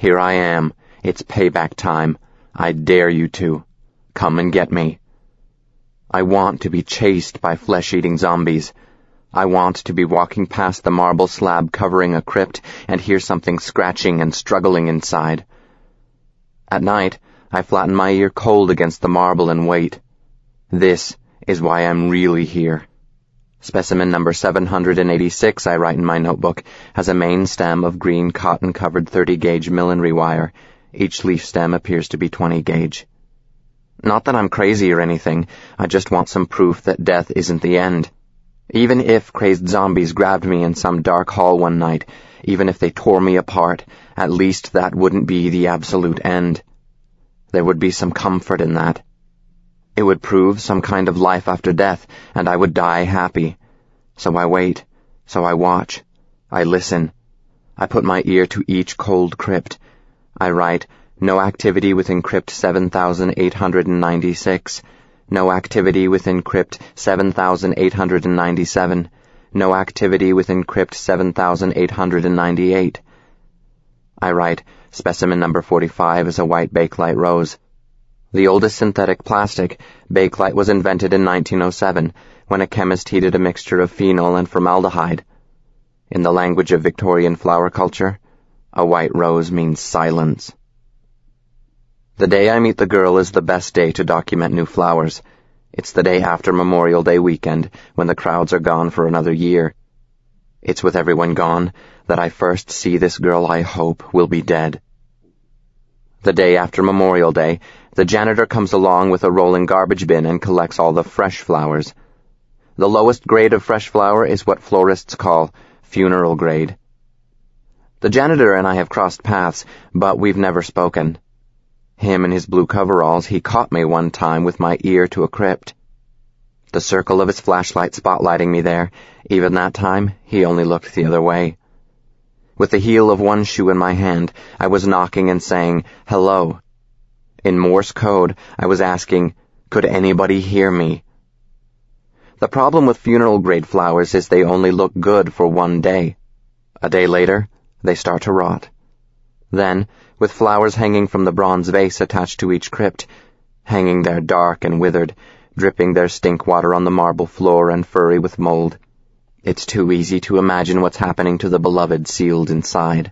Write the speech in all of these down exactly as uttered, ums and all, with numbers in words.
Here I am. It's payback time. I dare you to. Come and get me. I want to be chased by flesh-eating zombies. I want to be walking past the marble slab covering a crypt and hear something scratching and struggling inside. At night, I flatten my ear cold against the marble and wait. This is why I'm really here. Specimen number seven hundred eighty-six, I write in my notebook, has a main stem of green cotton-covered thirty gauge millinery wire. Each leaf stem appears to be twenty gauge. Not that I'm crazy or anything, I just want some proof that death isn't the end. Even if crazed zombies grabbed me in some dark hall one night, even if they tore me apart, at least that wouldn't be the absolute end. There would be some comfort in that. It would prove some kind of life after death, and I would die happy. So I wait. So I watch. I listen. I put my ear to each cold crypt. I write, no activity within crypt seven thousand eight hundred ninety-six. No activity within crypt seven thousand eight hundred ninety-seven. No activity within crypt seven thousand eight hundred ninety-eight. I write, specimen number forty-five is a white bakelite rose. The oldest synthetic plastic, bakelite, was invented in nineteen oh seven, when a chemist heated a mixture of phenol and formaldehyde. In the language of Victorian flower culture, a white rose means silence. The day I meet the girl is the best day to document new flowers. It's the day after Memorial Day weekend, when the crowds are gone for another year. It's with everyone gone that I first see this girl I hope will be dead. The day after Memorial Day, the janitor comes along with a rolling garbage bin and collects all the fresh flowers. The lowest grade of fresh flower is what florists call funeral grade. The janitor and I have crossed paths, but we've never spoken. Him in his blue coveralls, he caught me one time with my ear to a crypt. The circle of his flashlight spotlighting me there, even that time, he only looked the other way. With the heel of one shoe in my hand, I was knocking and saying, hello. In Morse code, I was asking, could anybody hear me? The problem with funeral-grade flowers is they only look good for one day. A day later, they start to rot. Then, with flowers hanging from the bronze vase attached to each crypt, hanging there dark and withered, dripping their stink water on the marble floor and furry with mold, it's too easy to imagine what's happening to the beloved sealed inside.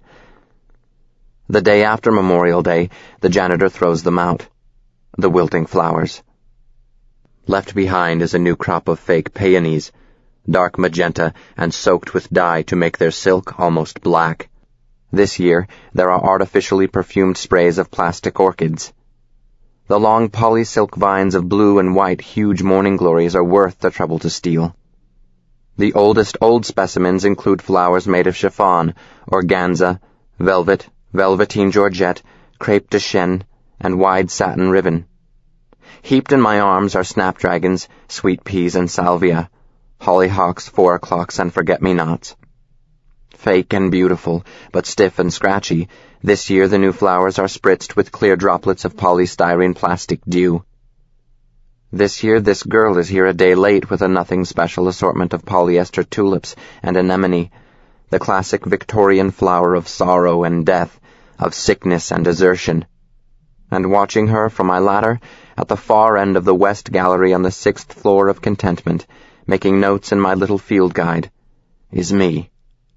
The day after Memorial Day, the janitor throws them out. The wilting flowers. Left behind is a new crop of fake peonies, dark magenta and soaked with dye to make their silk almost black. This year, there are artificially perfumed sprays of plastic orchids. The long polysilk vines of blue and white huge morning glories are worth the trouble to steal. The oldest old specimens include flowers made of chiffon, organza, velvet, velveteen georgette, crepe de chine, and wide satin ribbon. Heaped in my arms are snapdragons, sweet peas, and salvia, hollyhocks, four o'clocks, and forget-me-nots. Fake and beautiful, but stiff and scratchy, this year the new flowers are spritzed with clear droplets of polystyrene plastic dew. This year this girl is here a day late with a nothing special assortment of polyester tulips and anemone, the classic Victorian flower of sorrow and death, of sickness and desertion. And watching her from my ladder, at the far end of the west gallery on the sixth floor of Contentment, making notes in my little field guide, is me.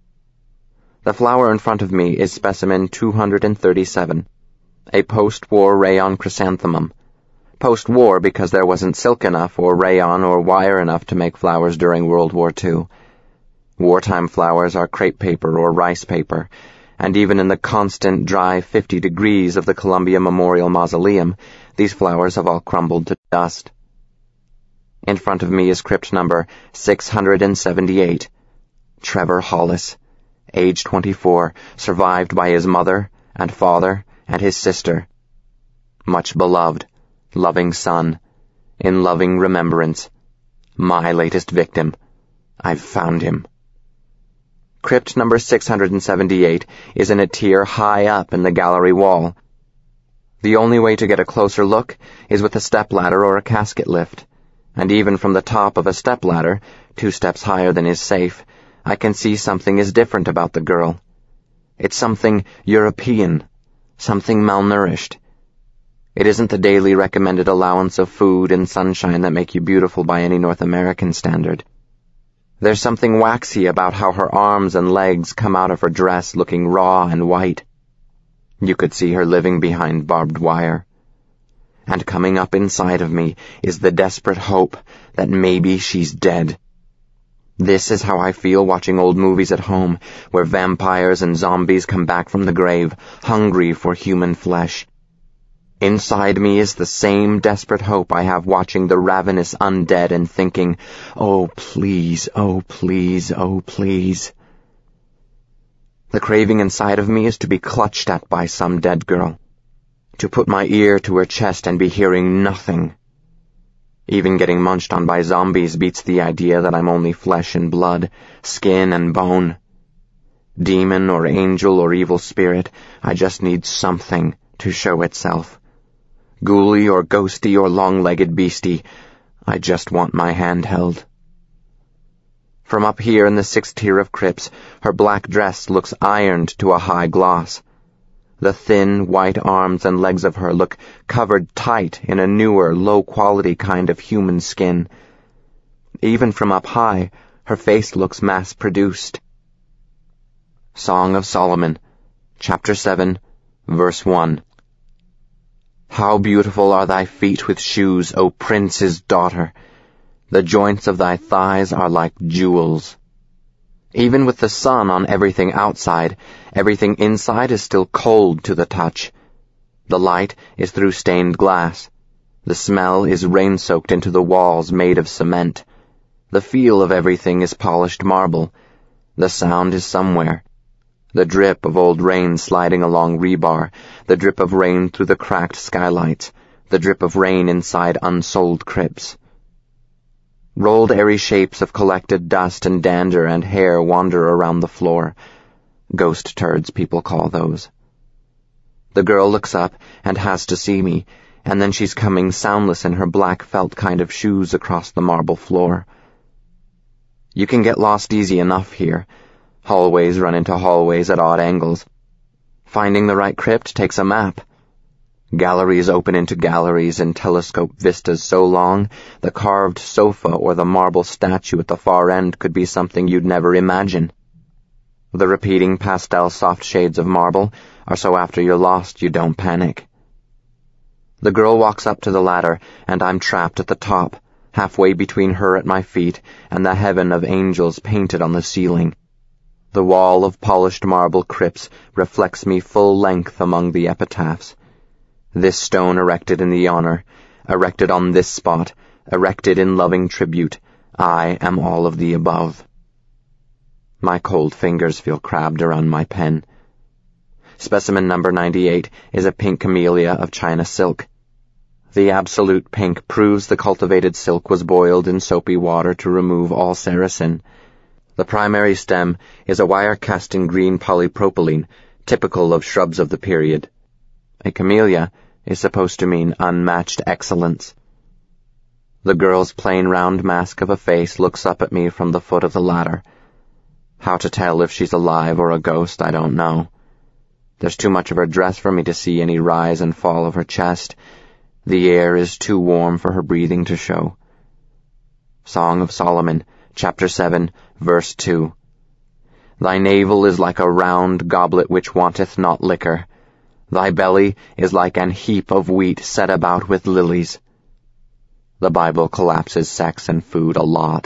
The flower in front of me is specimen two hundred thirty-seven, a post-war rayon chrysanthemum. Post-war because there wasn't silk enough or rayon or wire enough to make flowers during World War Two. Wartime flowers are crepe paper or rice paper, and even in the constant dry fifty degrees of the Columbia Memorial Mausoleum, these flowers have all crumbled to dust. In front of me is crypt number six hundred seventy-eight, Trevor Hollis, age twenty-four, survived by his mother and father and his sister. Much beloved, loving son, in loving remembrance, my latest victim. I've found him. Crypt number six hundred seventy-eight is in a tier high up in the gallery wall. The only way to get a closer look is with a stepladder or a casket lift, and even from the top of a stepladder, two steps higher than is safe, I can see something is different about the girl. It's something European, something malnourished. It isn't the daily recommended allowance of food and sunshine that make you beautiful by any North American standard. There's something waxy about how her arms and legs come out of her dress looking raw and white. You could see her living behind barbed wire. And coming up inside of me is the desperate hope that maybe she's dead. This is how I feel watching old movies at home, where vampires and zombies come back from the grave, hungry for human flesh. Inside me is the same desperate hope I have watching the ravenous undead and thinking, oh please, oh please, oh please. The craving inside of me is to be clutched at by some dead girl, to put my ear to her chest and be hearing nothing. Even getting munched on by zombies beats the idea that I'm only flesh and blood, skin and bone. Demon or angel or evil spirit, I just need something to show itself. Ghouly or ghosty or long-legged beastie, I just want my hand held. From up here in the sixth tier of crypts, her black dress looks ironed to a high gloss. The thin, white arms and legs of her look covered tight in a newer, low-quality kind of human skin. Even from up high, her face looks mass-produced. Song of Solomon, Chapter seven, Verse one. How beautiful are thy feet with shoes, O prince's daughter! The joints of thy thighs are like jewels. Even with the sun on everything outside, everything inside is still cold to the touch. The light is through stained glass. The smell is rain-soaked into the walls made of cement. The feel of everything is polished marble. The sound is somewhere. The drip of old rain sliding along rebar, the drip of rain through the cracked skylights, the drip of rain inside unsold crypts. Rolled airy shapes of collected dust and dander and hair wander around the floor. Ghost turds, people call those. The girl looks up and has to see me, and then she's coming soundless in her black felt kind of shoes across the marble floor. You can get lost easy enough here. Hallways run into hallways at odd angles. Finding the right crypt takes a map. Galleries open into galleries in telescope vistas so long, the carved sofa or the marble statue at the far end could be something you'd never imagine. The repeating pastel soft shades of marble are so after you're lost you don't panic. The girl walks up to the ladder, and I'm trapped at the top, halfway between her at my feet and the heaven of angels painted on the ceiling. The wall of polished marble crypts reflects me full length among the epitaphs. This stone erected in the honor, erected on this spot, erected in loving tribute, I am all of the above. My cold fingers feel crabbed around my pen. Specimen number ninety-eight is a pink camellia of China silk. The absolute pink proves the cultivated silk was boiled in soapy water to remove all sericin. The primary stem is a wire-cast in green polypropylene, typical of shrubs of the period. A camellia is supposed to mean unmatched excellence. The girl's plain round mask of a face looks up at me from the foot of the ladder. How to tell if she's alive or a ghost, I don't know. There's too much of her dress for me to see any rise and fall of her chest. The air is too warm for her breathing to show. Song of Solomon, Chapter seven, Verse two. Thy navel is like a round goblet which wanteth not liquor. Thy belly is like an heap of wheat set about with lilies. The Bible collapses sex and food a lot.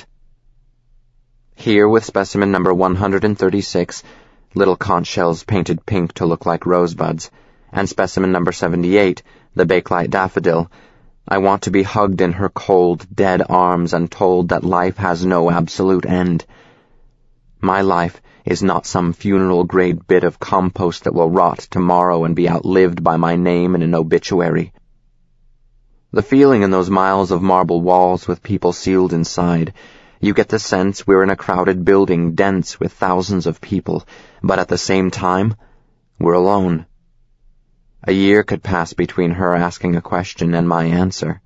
Here, with specimen number one hundred thirty-six, little conch shells painted pink to look like rosebuds, and specimen number seventy-eight, the bakelite daffodil, I want to be hugged in her cold, dead arms and told that life has no absolute end. My life is not some funeral-grade bit of compost that will rot tomorrow and be outlived by my name in an obituary. The feeling in those miles of marble walls with people sealed inside, you get the sense we're in a crowded building dense with thousands of people, but at the same time, we're alone. A year could pass between her asking a question and my answer.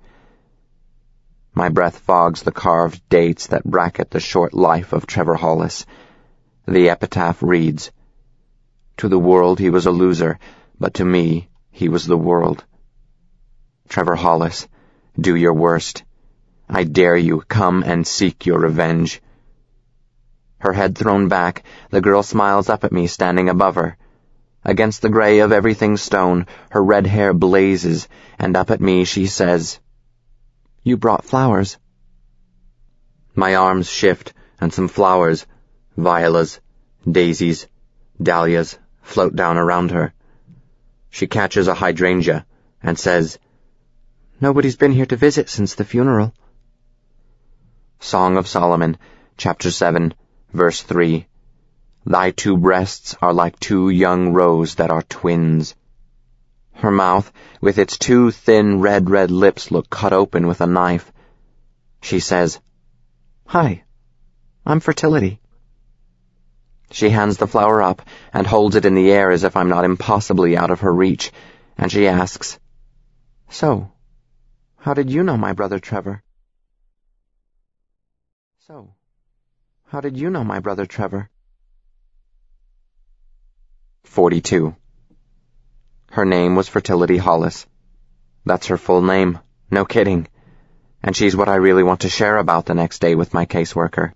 My breath fogs the carved dates that bracket the short life of Trevor Hollis. The epitaph reads, "To the world he was a loser, but to me He was the world. Trevor Hollis, do your worst. I dare you, come and seek your revenge. Her head thrown back, the girl smiles up at me standing above her. Against the gray of everything stone, her red hair blazes, and up at me she says, "You brought flowers." My arms shift, and some flowers, violas, daisies, dahlias, float down around her. She catches a hydrangea and says, "Nobody's been here to visit since the funeral." Song of Solomon, chapter seven, verse three. Thy two breasts are like two young roes that are twins. Her mouth, with its two thin red, red lips, look cut open with a knife. She says, "Hi, I'm Fertility." She hands the flower up and holds it in the air as if I'm not impossibly out of her reach, and she asks, "So, how did you know my brother Trevor?" So, how did you know my brother Trevor? Forty-two. Her name was Fertility Hollis. That's her full name, no kidding. And she's what I really want to share about the next day with my caseworker.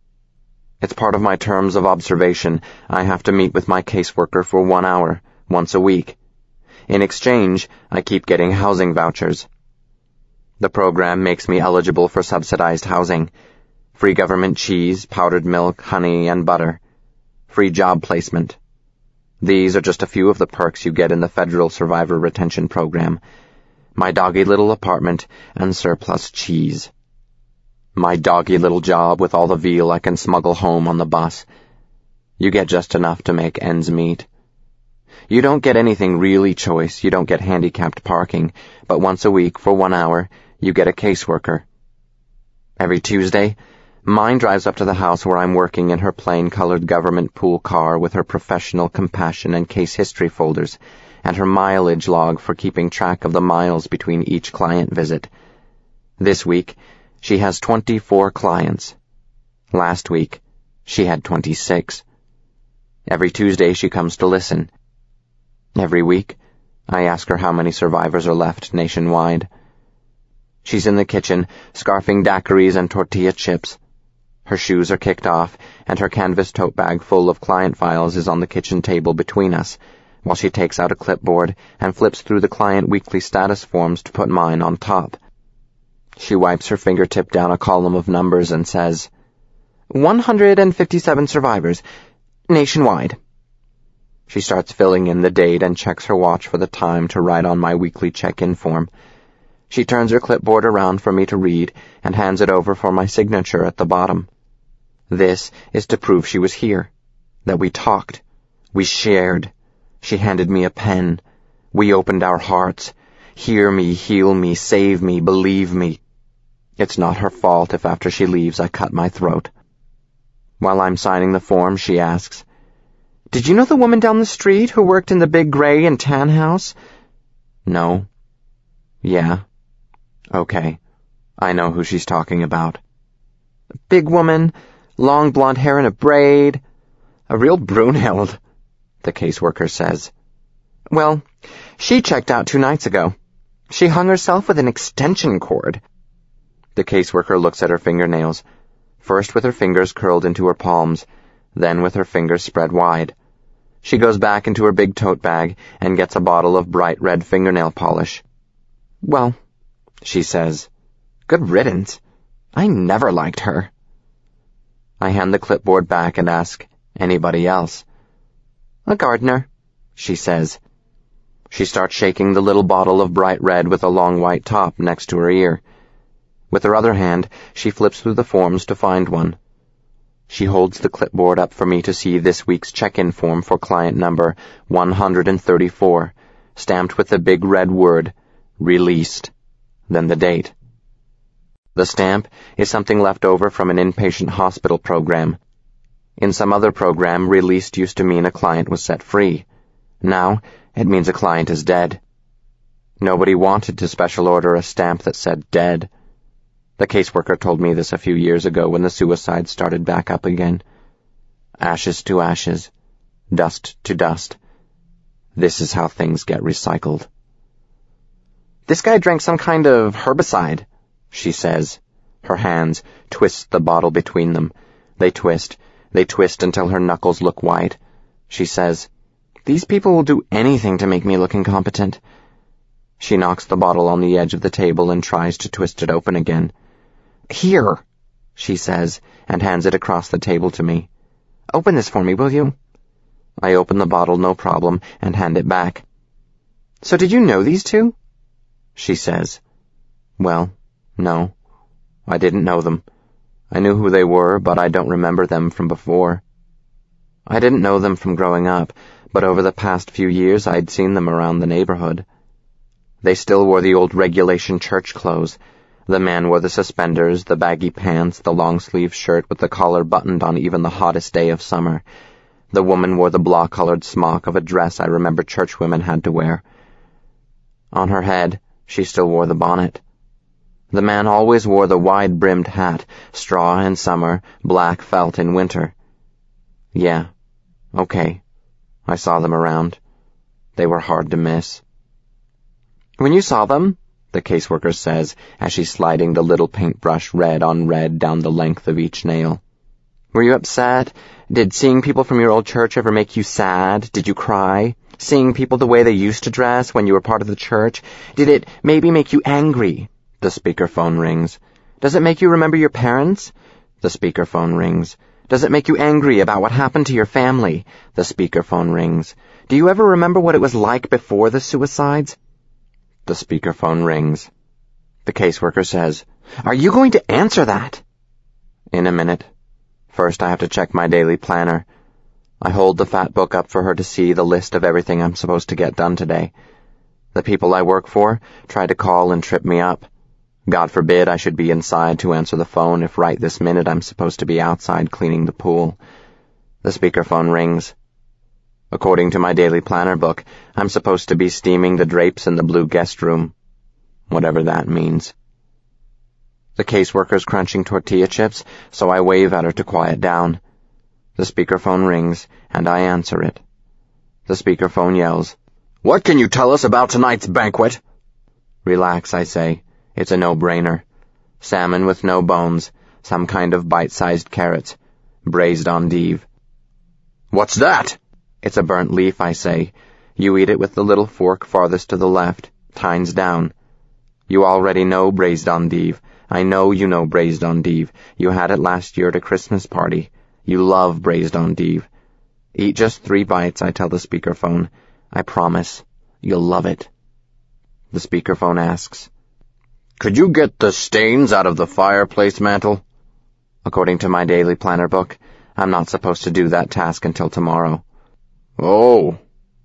It's part of my terms of observation. I have to meet with my caseworker for one hour, once a week. In exchange, I keep getting housing vouchers. The program makes me eligible for subsidized housing, free government cheese, powdered milk, honey, and butter, free job placement. These are just a few of the perks you get in the Federal Survivor Retention Program. My doggy little apartment and surplus cheese. My doggy little job with all the veal I can smuggle home on the bus. You get just enough to make ends meet. You don't get anything really choice. You don't get handicapped parking, but once a week for one hour, you get a caseworker. Every Tuesday, mine drives up to the house where I'm working in her plain-colored government pool car with her professional compassion and case history folders, and her mileage log for keeping track of the miles between each client visit. This week, she has twenty-four clients. Last week, she had twenty-six. Every Tuesday she comes to listen. Every week, I ask her how many survivors are left nationwide. She's in the kitchen, scarfing daiquiris and tortilla chips. Her shoes are kicked off, and her canvas tote bag full of client files is on the kitchen table between us, while she takes out a clipboard and flips through the client weekly status forms to put mine on top. She wipes her fingertip down a column of numbers and says, one hundred fifty-seven survivors, nationwide. She starts filling in the date and checks her watch for the time to write on my weekly check-in form. She turns her clipboard around for me to read and hands it over for my signature at the bottom. This is to prove she was here, that we talked, we shared. She handed me a pen. We opened our hearts. Hear me, heal me, save me, believe me. It's not her fault if after she leaves I cut my throat. While I'm signing the form, she asks, "Did you know the woman down the street who worked in the big gray and tan house?" "No." "Yeah. Okay. I know who she's talking about." "Big woman, long blonde hair in a braid. A real Brunhild," the caseworker says. "Well, she checked out two nights ago. She hung herself with an extension cord." The caseworker looks at her fingernails, first with her fingers curled into her palms, then with her fingers spread wide. She goes back into her big tote bag and gets a bottle of bright red fingernail polish. "Well," she says, "good riddance. I never liked her." I hand the clipboard back and ask, "Anybody else?" "A gardener," she says. She starts shaking the little bottle of bright red with a long white top next to her ear. With her other hand, she flips through the forms to find one. She holds the clipboard up for me to see this week's check-in form for client number one hundred thirty-four, stamped with the big red word, released, then the date. The stamp is something left over from an inpatient hospital program. In some other program, released used to mean a client was set free. Now, it means a client is dead. Nobody wanted to special order a stamp that said dead. The caseworker told me this a few years ago when the suicides started back up again. Ashes to ashes, dust to dust. This is how things get recycled. This guy drank some kind of herbicide, she says. Her hands twist the bottle between them. They twist, they twist until her knuckles look white. She says, "These people will do anything to make me look incompetent." She knocks the bottle on the edge of the table and tries to twist it open again. "Here," she says, and hands it across the table to me. "Open this for me, will you?" I open the bottle, no problem, and hand it back. "So did you know these two?" She says. "Well, no. I didn't know them. I knew who they were, but I don't remember them from before. I didn't know them from growing up, but over the past few years I'd seen them around the neighborhood. They still wore the old regulation church clothes. The man wore the suspenders, the baggy pants, the long-sleeved shirt with the collar buttoned on even the hottest day of summer. The woman wore the blah-colored smock of a dress I remember churchwomen had to wear. On her head, she still wore the bonnet. The man always wore the wide-brimmed hat, straw in summer, black felt in winter. Yeah, okay. I saw them around. They were hard to miss. "When you saw them," the caseworker says, as she's sliding the little paintbrush red on red down the length of each nail, "were you upset? Did seeing people from your old church ever make you sad? Did you cry? Seeing people the way they used to dress when you were part of the church? Did it maybe make you angry?" The speakerphone rings. "Does it make you remember your parents?" The speakerphone rings. "Does it make you angry about what happened to your family?" The speakerphone rings. "Do you ever remember what it was like before the suicides?" The speakerphone rings. The caseworker says, "Are you going to answer that?" "In a minute. First I have to check my daily planner." I hold the fat book up for her to see the list of everything I'm supposed to get done today. The people I work for try to call and trip me up. God forbid I should be inside to answer the phone if right this minute I'm supposed to be outside cleaning the pool. The speakerphone rings. According to my daily planner book, I'm supposed to be steaming the drapes in the blue guest room. Whatever that means. The caseworker's crunching tortilla chips, so I wave at her to quiet down. The speakerphone rings, and I answer it. The speakerphone yells, "What can you tell us about tonight's banquet?" "Relax," I say. It's a no-brainer. Salmon with no bones, some kind of bite-sized carrots, braised endive. "What's that?" "It's a burnt leaf," I say. "You eat it with the little fork farthest to the left, tines down. You already know braised endive. I know you know braised endive. You had it last year at a Christmas party. You love braised endive. Eat just three bites," I tell the speakerphone. "I promise. You'll love it." The speakerphone asks, "Could you get the stains out of the fireplace mantel?" According to my daily planner book, I'm not supposed to do that task until tomorrow. "Oh,"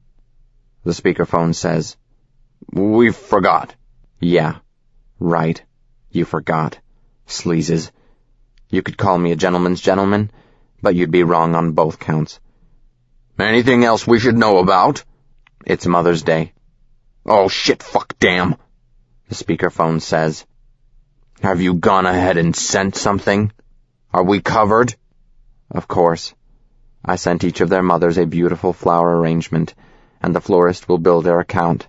the speakerphone says. "We forgot." "Yeah, right. You forgot. Sleazes. You could call me a gentleman's gentleman, but you'd be wrong on both counts." "Anything else we should know about?" "It's Mother's Day." "Oh, shit, fuck, damn," the speakerphone says. "Have you gone ahead and sent something? Are we covered?" Of course. I sent each of their mothers a beautiful flower arrangement, and the florist will bill their account.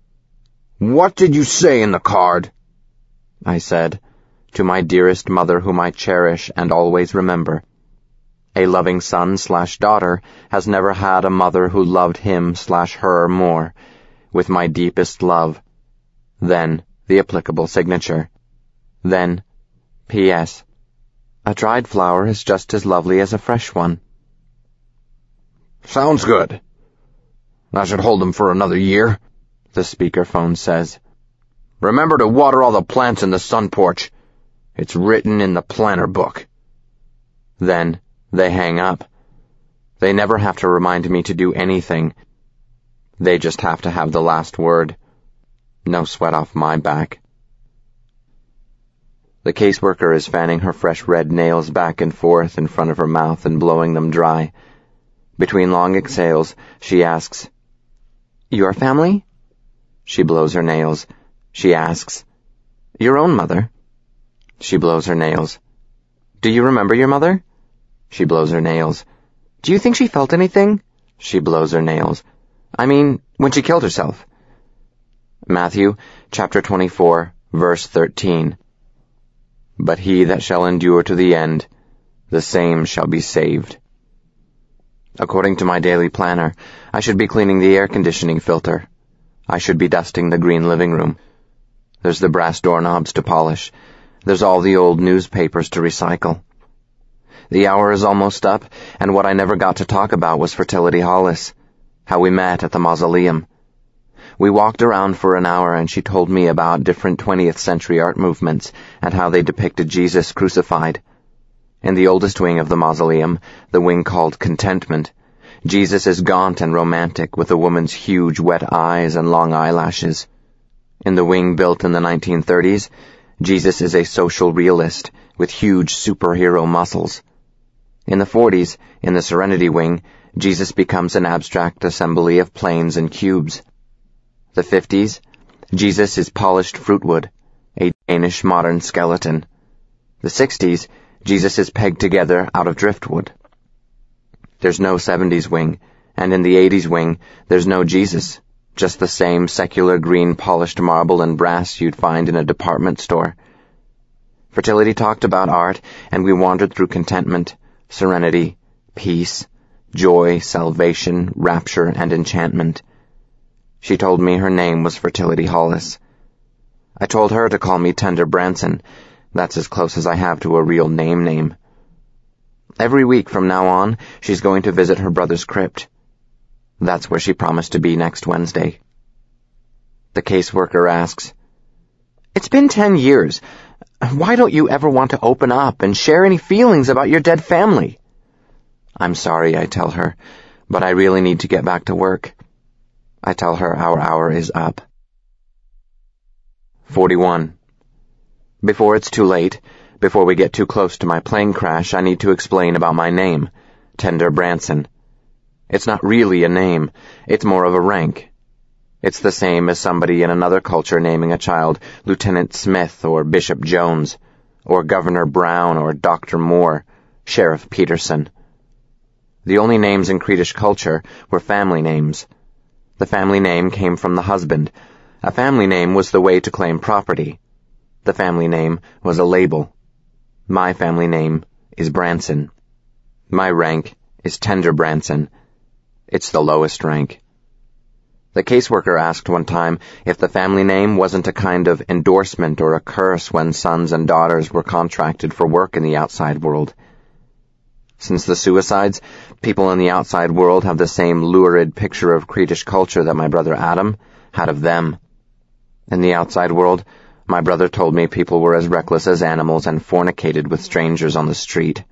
"What did you say in the card?" I said, "To my dearest mother whom I cherish and always remember. A loving son slash daughter has never had a mother who loved him slash her more. With my deepest love." Then the applicable signature. Then, P S A dried flower is just as lovely as a fresh one. "Sounds good. I should hold them for another year," the speakerphone says. "Remember to water all the plants in the sun porch. It's written in the planner book." Then they hang up. They never have to remind me to do anything. They just have to have the last word. No sweat off my back. The caseworker is fanning her fresh red nails back and forth in front of her mouth and blowing them dry. Between long exhales, she asks, "Your family?" She blows her nails. She asks, "Your own mother?" She blows her nails. "Do you remember your mother?" She blows her nails. "Do you think she felt anything?" She blows her nails. I mean, when she killed herself. Matthew chapter twenty-four, verse thirteen. But he that shall endure to the end, the same shall be saved. According to my daily planner, I should be cleaning the air conditioning filter. I should be dusting the green living room. There's the brass doorknobs to polish. There's all the old newspapers to recycle. The hour is almost up, and what I never got to talk about was Fertility Hollis, how we met at the mausoleum. We walked around for an hour, and she told me about different twentieth century art movements and how they depicted Jesus crucified. In the oldest wing of the mausoleum, the wing called Contentment, Jesus is gaunt and romantic with a woman's huge wet eyes and long eyelashes. In the wing built in the nineteen thirties, Jesus is a social realist with huge superhero muscles. In the forties, in the Serenity wing, Jesus becomes an abstract assembly of planes and cubes. The fifties, Jesus is polished fruitwood, a Danish modern skeleton. The sixties, Jesus is pegged together out of driftwood. There's no seventies wing, and in the eighties wing, there's no Jesus, just the same secular green polished marble and brass you'd find in a department store. Fertility talked about art, and we wandered through contentment, serenity, peace, joy, salvation, rapture, and enchantment. She told me her name was Fertility Hollis. I told her to call me Tender Branson. That's as close as I have to a real name name. Every week from now on, she's going to visit her brother's crypt. That's where she promised to be next Wednesday. The caseworker asks, "It's been ten years. Why don't you ever want to open up and share any feelings about your dead family?" I'm sorry, I tell her, but I really need to get back to work. I tell her our hour is up. forty-one. Before it's too late, before we get too close to my plane crash, I need to explain about my name, Tender Branson. It's not really a name, it's more of a rank. It's the same as somebody in another culture naming a child Lieutenant Smith or Bishop Jones, or Governor Brown or Doctor Moore, Sheriff Peterson. The only names in Creedish culture were family names. The family name came from the husband. A family name was the way to claim property. The family name was a label. My family name is Branson. My rank is Tender Branson. It's the lowest rank. The caseworker asked one time if the family name wasn't a kind of endorsement or a curse when sons and daughters were contracted for work in the outside world. Since the suicides, people in the outside world have the same lurid picture of Creedish culture that my brother Adam had of them. In the outside world, my brother told me people were as reckless as animals and fornicated with strangers on the street.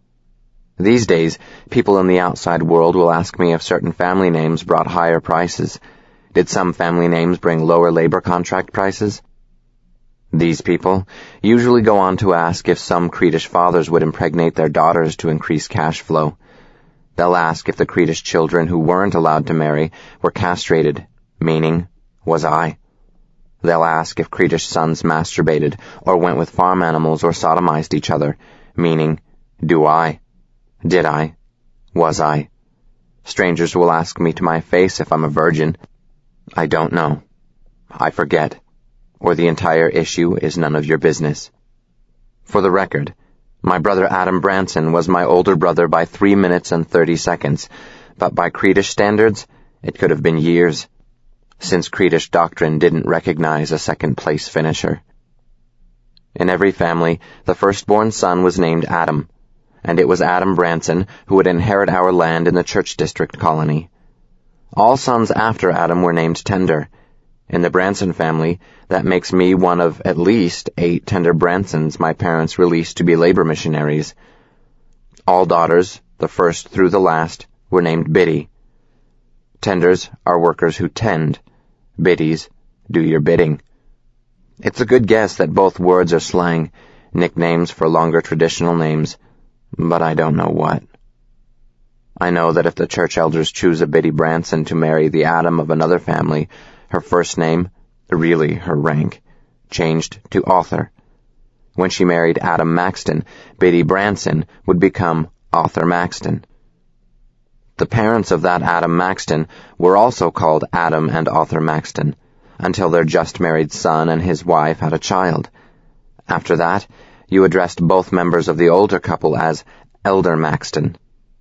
These days, people in the outside world will ask me if certain family names brought higher prices. Did some family names bring lower labor contract prices? These people usually go on to ask if some Creedish fathers would impregnate their daughters to increase cash flow. They'll ask if the Creedish children who weren't allowed to marry were castrated, meaning, was I? They'll ask if Creedish sons masturbated or went with farm animals or sodomized each other, meaning, do I? Did I? Was I? Strangers will ask me to my face if I'm a virgin. I don't know. I forget. Or the entire issue is none of your business. For the record, my brother Adam Branson was my older brother by three minutes and thirty seconds, but by Creedish standards, it could have been years, since Creedish doctrine didn't recognize a second-place finisher. In every family, the firstborn son was named Adam, and it was Adam Branson who would inherit our land in the Church District colony. All sons after Adam were named Tender. In the Branson family, that makes me one of at least eight Tender Bransons my parents released to be labor missionaries. All daughters, the first through the last, were named Biddy. Tenders are workers who tend. Biddies do your bidding. It's a good guess that both words are slang, nicknames for longer traditional names, but I don't know what. I know that if the church elders choose a Biddy Branson to marry the Adam of another family, her first name, really her rank, changed to Author. When she married Adam Maxton, Biddy Branson would become Author Maxton. The parents of that Adam Maxton were also called Adam and Arthur Maxton, until their just-married son and his wife had a child. After that, you addressed both members of the older couple as Elder Maxton.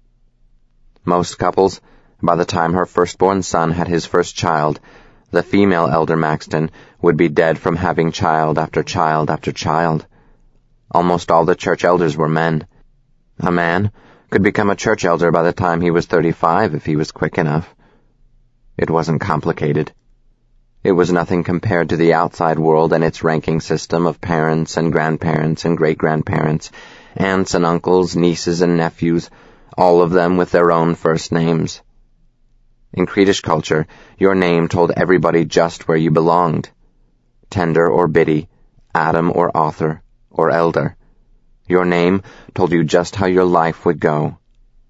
Most couples, by the time her firstborn son had his first child, the female Elder Maxton would be dead from having child after child after child. Almost all the church elders were men. A man could become a church elder by the time he was thirty-five if he was quick enough. It wasn't complicated. It was nothing compared to the outside world and its ranking system of parents and grandparents and great-grandparents, aunts and uncles, nieces and nephews, all of them with their own first names. In Creedish culture, your name told everybody just where you belonged. Tender or Biddy, Adam or Arthur, or Elder. Your name told you just how your life would go.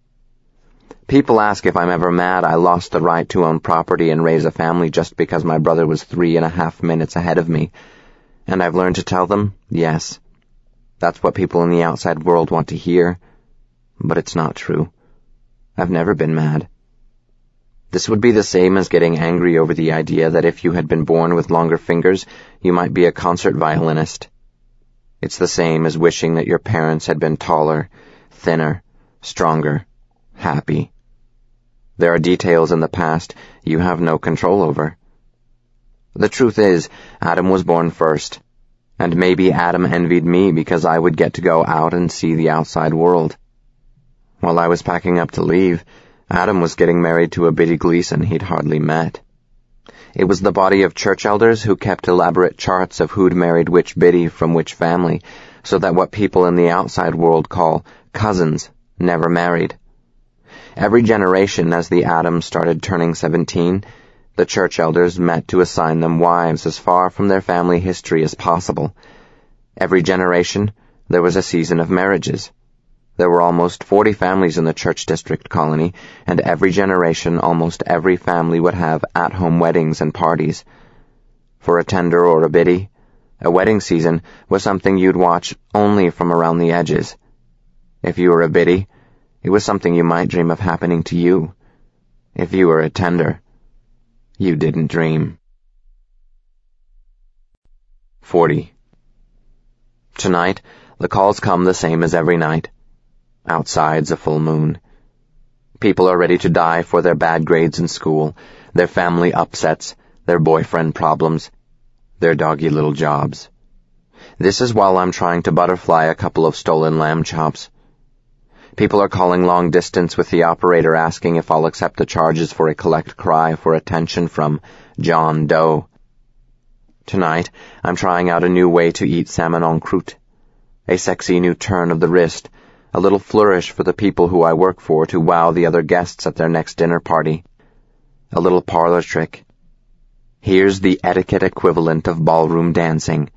People ask if I'm ever mad I lost the right to own property and raise a family just because my brother was three and a half minutes ahead of me. And I've learned to tell them, yes. That's what people in the outside world want to hear. But it's not true. I've never been mad. This would be the same as getting angry over the idea that if you had been born with longer fingers, you might be a concert violinist. It's the same as wishing that your parents had been taller, thinner, stronger, happy. There are details in the past you have no control over. The truth is, Adam was born first, and maybe Adam envied me because I would get to go out and see the outside world. While I was packing up to leave, Adam was getting married to a Biddy Gleason he'd hardly met. It was the body of church elders who kept elaborate charts of who'd married which Biddy from which family, so that what people in the outside world call cousins never married. Every generation, as the Adams started turning seventeen, the church elders met to assign them wives as far from their family history as possible. Every generation, there was a season of marriages. There were almost forty families in the church district colony, and every generation almost every family would have at-home weddings and parties. For a Tender or a Biddy, a wedding season was something you'd watch only from around the edges. If you were a Biddy, it was something you might dream of happening to you. If you were a Tender, you didn't dream. forty. Tonight, the calls come the same as every night. Outside's a full moon. People are ready to die for their bad grades in school, their family upsets, their boyfriend problems, their doggy little jobs. This is while I'm trying to butterfly a couple of stolen lamb chops. People are calling long distance with the operator asking if I'll accept the charges for a collect cry for attention from John Doe. Tonight, I'm trying out a new way to eat salmon en croûte, a sexy new turn of the wrist, a little flourish for the people who I work for to wow the other guests at their next dinner party. A little parlor trick. Here's the etiquette equivalent of ballroom dancing.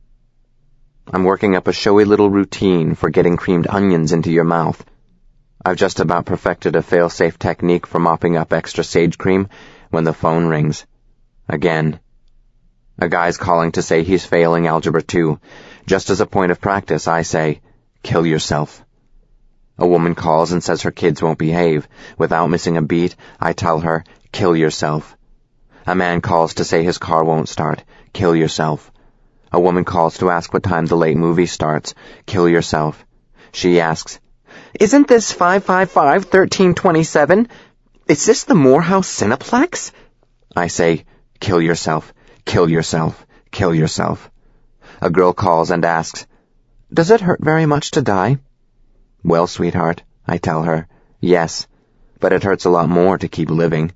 I'm working up a showy little routine for getting creamed onions into your mouth. I've just about perfected a fail-safe technique for mopping up extra sage cream when the phone rings. Again. A guy's calling to say he's failing Algebra two. Just as a point of practice, I say, kill yourself. A woman calls and says her kids won't behave. Without missing a beat, I tell her, kill yourself. A man calls to say his car won't start. Kill yourself. A woman calls to ask what time the late movie starts. Kill yourself. She asks, Isn't this five five five, thirteen twenty-seven? Is this the Morehouse Cineplex? I say, kill yourself, kill yourself, kill yourself. A girl calls and asks, Does it hurt very much to die? Well, sweetheart, I tell her, yes, but it hurts a lot more to keep living.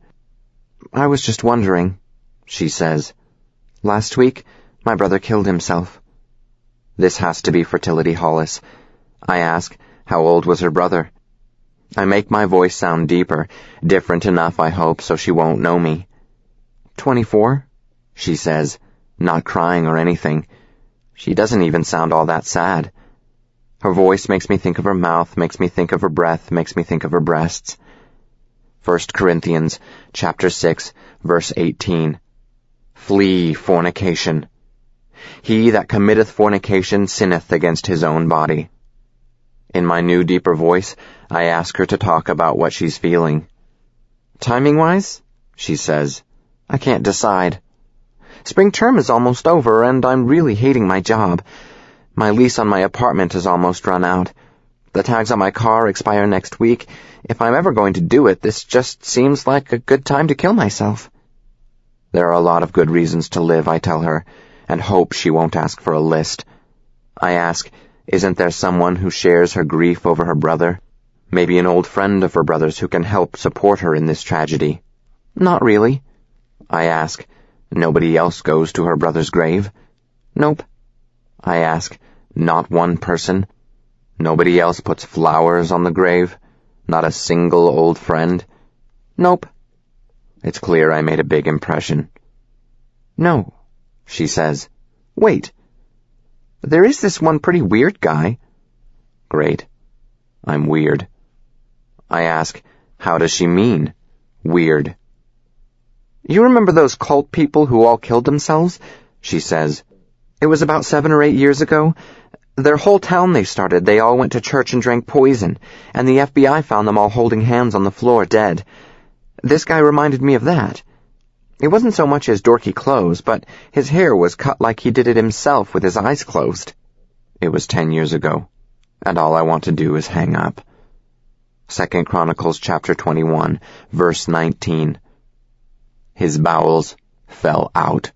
I was just wondering, she says. Last week, my brother killed himself. This has to be Fertility Hollis. I ask, how old was her brother? I make my voice sound deeper, different enough, I hope, so she won't know me. Twenty-four, she says, not crying or anything. She doesn't even sound all that sad. Her voice makes me think of her mouth, makes me think of her breath, makes me think of her breasts. First Corinthians, chapter six, verse eighteen. Flee fornication. He that committeth fornication sinneth against his own body. In my new, deeper voice, I ask her to talk about what she's feeling. Timing-wise, she says, I can't decide. Spring term is almost over, and I'm really hating my job. My lease on my apartment has almost run out. The tags on my car expire next week. If I'm ever going to do it, this just seems like a good time to kill myself. There are a lot of good reasons to live, I tell her, and hope she won't ask for a list. I ask, isn't there someone who shares her grief over her brother? Maybe an old friend of her brother's who can help support her in this tragedy. Not really. I ask, nobody else goes to her brother's grave? Nope. I ask, not one person? Nobody else puts flowers on the grave? Not a single old friend? Nope. It's clear I made a big impression. No, she says. Wait. There is this one pretty weird guy. Great. I'm weird. I ask, how does she mean, weird? You remember those cult people who all killed themselves? She says. It was about seven or eight years ago. Their whole town they started, they all went to church and drank poison, and the F B I found them all holding hands on the floor dead. This guy reminded me of that. It wasn't so much his dorky clothes, but his hair was cut like he did it himself with his eyes closed. It was ten years ago, and all I want to do is hang up. Second Chronicles chapter twenty-one, verse nineteen. His bowels fell out.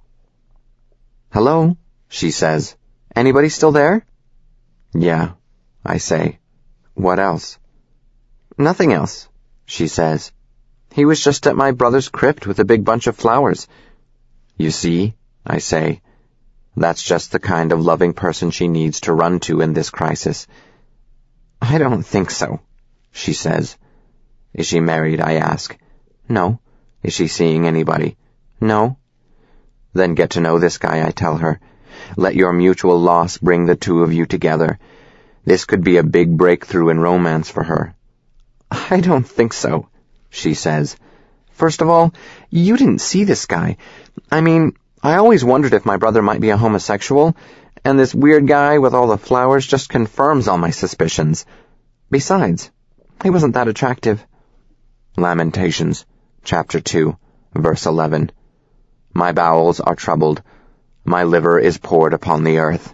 Hello, she says. Anybody still there? Yeah, I say. What else? Nothing else, she says. He was just at my brother's crypt with a big bunch of flowers. You see, I say. That's just the kind of loving person she needs to run to in this crisis. I don't think so, she says. Is she married, I ask. No. Is she seeing anybody? No. Then get to know this guy, I tell her. Let your mutual loss bring the two of you together. This could be a big breakthrough in romance for her. I don't think so, she says. First of all, you didn't see this guy. I mean, I always wondered if my brother might be a homosexual, and this weird guy with all the flowers just confirms all my suspicions. Besides, he wasn't that attractive. Lamentations, chapter two, verse eleven. My bowels are troubled. My liver is poured upon the earth.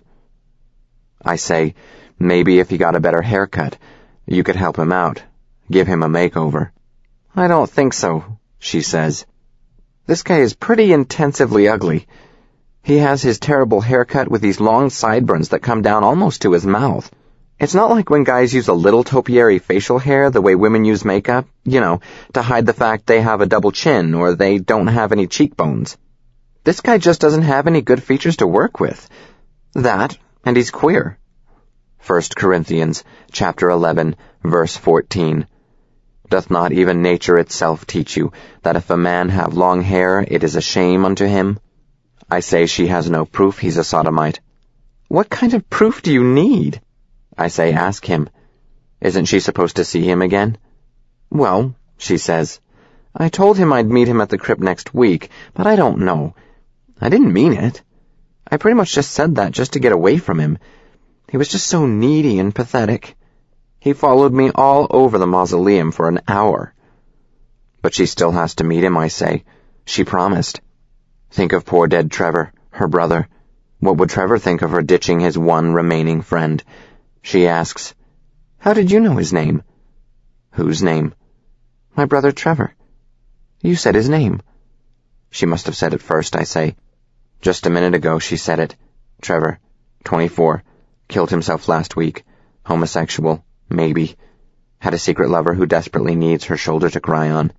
I say, maybe if he got a better haircut, you could help him out. Give him a makeover. I don't think so, she says. This guy is pretty intensively ugly. He has his terrible haircut with these long sideburns that come down almost to his mouth. It's not like when guys use a little topiary facial hair the way women use makeup, you know, to hide the fact they have a double chin or they don't have any cheekbones. This guy just doesn't have any good features to work with. That, and he's queer. First Corinthians, chapter eleven, verse fourteen. Doth not even nature itself teach you that if a man have long hair, it is a shame unto him? I say she has no proof he's a sodomite. What kind of proof do you need? I say, ask him. Isn't she supposed to see him again? Well, she says, I told him I'd meet him at the crypt next week, but I don't know. I didn't mean it. I pretty much just said that just to get away from him. He was just so needy and pathetic. He followed me all over the mausoleum for an hour. But she still has to meet him, I say. She promised. Think of poor dead Trevor, her brother. What would Trevor think of her ditching his one remaining friend? She asks, How did you know his name? Whose name? My brother Trevor. You said his name. She must have said it first, I say. Just a minute ago she said it. Trevor, twenty-four, killed himself last week. Homosexual, maybe. Had a secret lover who desperately needs her shoulder to cry on.